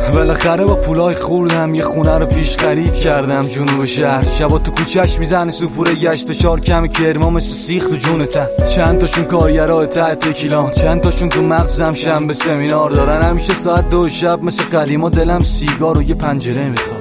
بالاخره با پولای خوردم یه خونه رو پیش خرید کردم جنوب شهر. شبا تو کوچه‌اش میزنه سوپور گشت فشار کم کرما مثل سیخ تو جونتن. چند تاشون کارگرای ته تکیلان، چند تاشون تو مغزم شنبه سمینار دارن. همیشه ساعت 2 شب مثل قدیما دلم سیگار و یه پنجره میخواد.